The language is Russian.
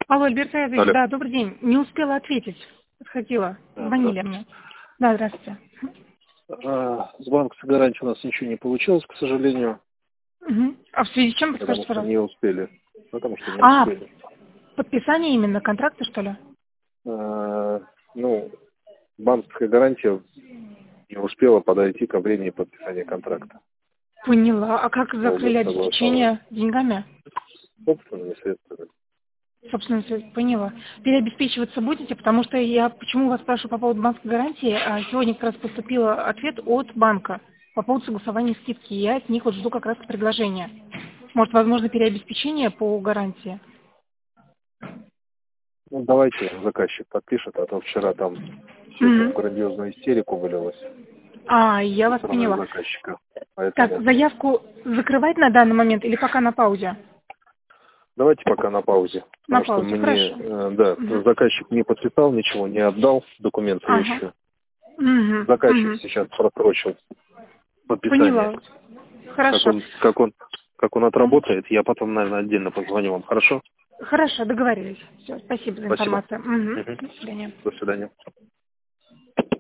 Алло, Альберт Фаязович, Алло. да, добрый день. Не успела ответить. Подходила. Звонили Здравствуйте. мне. Да, здравствуйте. С банковской гарантией у нас ничего не получилось, к сожалению, Мгм. А в связи с чем, потому подскажите, что не пожалуйста? успели. Потому что не А, успели. подписание именно контракта, что ли? А, Ну, банковская гарантия не успела подойти ко времени подписания контракта. Поняла. А как Долго закрыли согласовывали. обеспечение деньгами? Собственными средствами. Собственно, поняла. Переобеспечиваться будете, потому что я почему вас спрашиваю по поводу банковской гарантии. Сегодня как раз поступил ответ от банка по поводу согласования скидки. Я от них вот жду как раз предложения. Может, возможно, переобеспечение по гарантии? Ну, давайте заказчик подпишет, а то вчера там все это в Мгм. грандиозную истерику вылилось Я со вас стороны поняла. заказчика. Так, Поэтому заявку закрывать на данный момент или пока на паузе? давайте пока на паузе. На Потому что паузе, мне, хорошо. да, Мгм. заказчик не подписал ничего, не отдал документы Ага. еще. Мгм. Заказчик Мгм. сейчас просрочил подписание. Поняла. Как Хорошо. он, как он, как он Мгм. отработает, я потом, наверное, отдельно позвоню вам. Хорошо? Хорошо, договорились. Все, спасибо за Спасибо. информацию. Мгм. Мгм. До свидания. До свидания.